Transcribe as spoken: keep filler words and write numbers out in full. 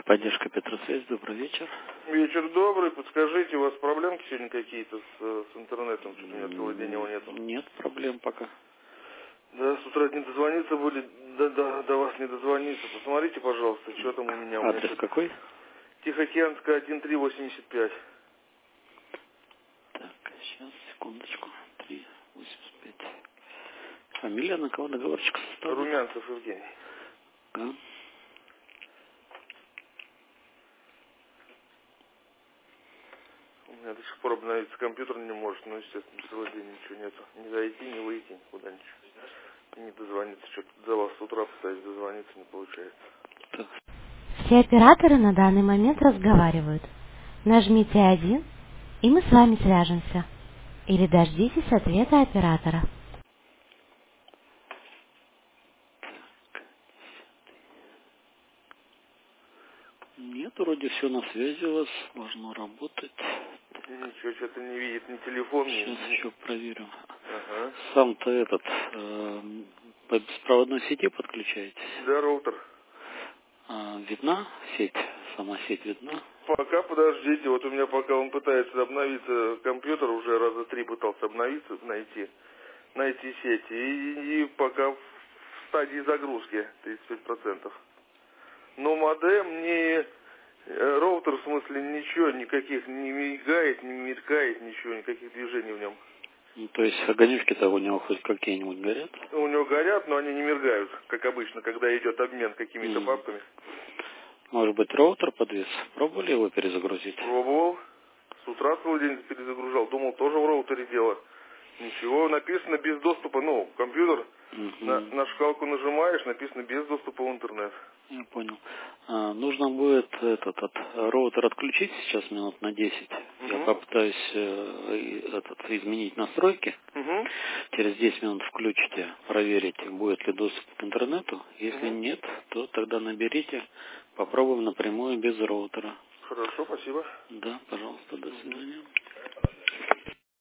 Поддержка Петросвязь, добрый вечер. Вечер добрый. Подскажите, у вас проблемки сегодня какие-то с, с интернетом? Что-то у меня целый день его нету. Нет проблем пока. Да, с утра не дозвониться были, да, да, до вас не дозвониться. Посмотрите, пожалуйста, что там у меня. У Адрес меня тут какой? Тихоокеанская, один три восемьдесят пять. Так, сейчас, секундочку. три восемьдесят пять. Фамилия, на кого договорчик составлен? Румянцев Евгений. Да. У меня до сих пор обновиться компьютер не может, но, естественно, целый день ничего нету. Не зайти, не выйти, никуда ничего. Не дозвониться, что-то за вас с утра пытаюсь дозвониться, не получается. Так. Все операторы на данный момент разговаривают. Нажмите один, и мы с вами свяжемся. Или дождитесь ответа оператора. Нет, вроде все на связи у вас, должно работать. Ничего, что-то не видит ни телефон, ни... Сейчас еще проверю. Ага. Сам-то этот, э, по беспроводной сети подключаетесь? Да, роутер. А, видна сеть? Сама сеть видна? Пока подождите, вот у меня пока он пытается обновиться, компьютер уже раза три пытался обновиться, найти, найти сеть, и, и пока в стадии загрузки тридцать пять процентов. Но модем не, э, роутер в смысле ничего, никаких не мигает, не мелькает, ничего, никаких движений в нем. Ну, то есть огонечки-то у него хоть какие-нибудь горят? У него горят, но они не мергают, как обычно, когда идет обмен какими-то Mm. папками. Может быть, роутер подвис? Пробовали его перезагрузить? Пробовал. С утра целый день перезагружал. Думал, тоже в роутере дело. Ничего, написано без доступа. Ну, компьютер, Угу. на, на шкалку нажимаешь, написано без доступа в интернет. Я понял. А, нужно будет этот от, роутер отключить сейчас минут на десять. Угу. Я попытаюсь э, и- этот, изменить настройки. Угу. Через десять минут включите, проверите, будет ли доступ к интернету. Если Угу. нет, то тогда наберите, попробуем напрямую без роутера. Хорошо, спасибо. Да, пожалуйста, до свидания.